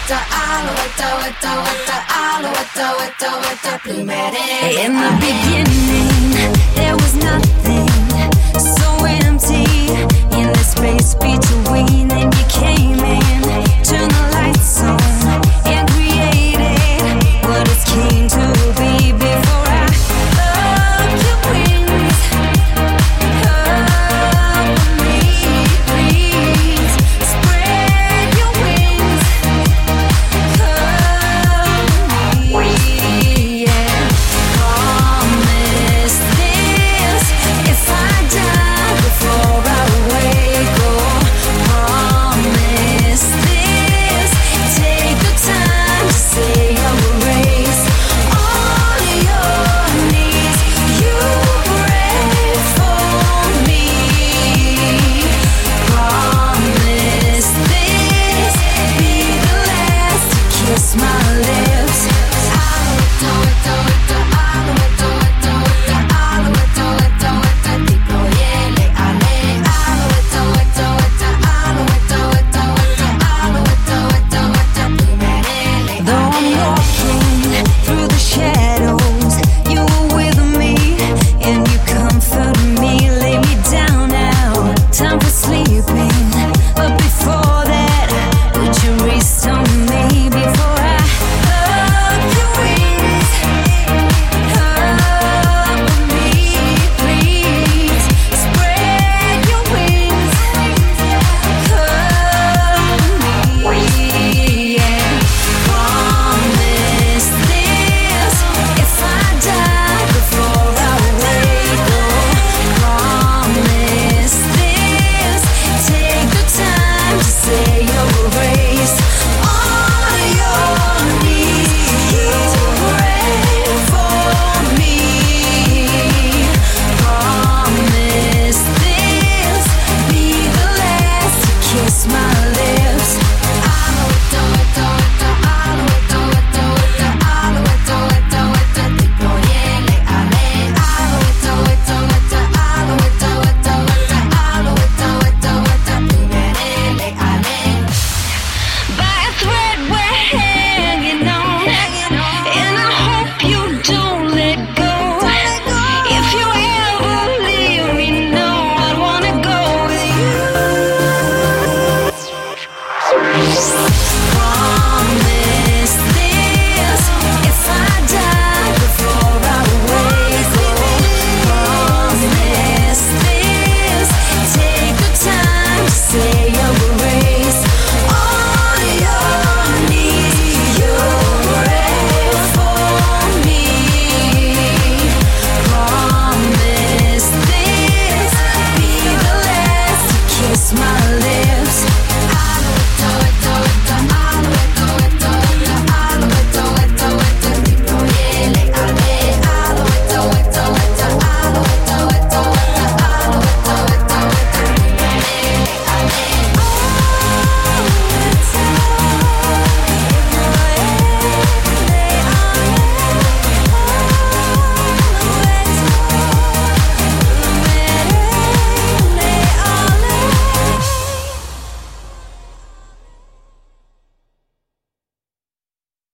In the beginning, there was nothing, so empty in the space between. Then you came in, turned the lights on, and created what it came to be. Before I up your wings, cover me, please. Spread your wings, cover me, yeah. Promise this, if I die before I wake up. Promise this, take the time to say your grace. On your knees, you pray for me. Promise this, be the last to kiss my lips. Though I'm walking through the shadows, you were with me and you comforted me. Lay me down now, time for sleeping. But before that, would you restore me? Before I hug your wings, cover me, please. Spread your wings, cover me, yeah. Promise this, if I die before I wake up. Promise this, take the time to say your grace. On your knees, you pray for me. Promise this, be the last to kiss my lips. By a thread we're hanging on, and I hope you don't let go. If you ever leave me, know I'd wanna go with you.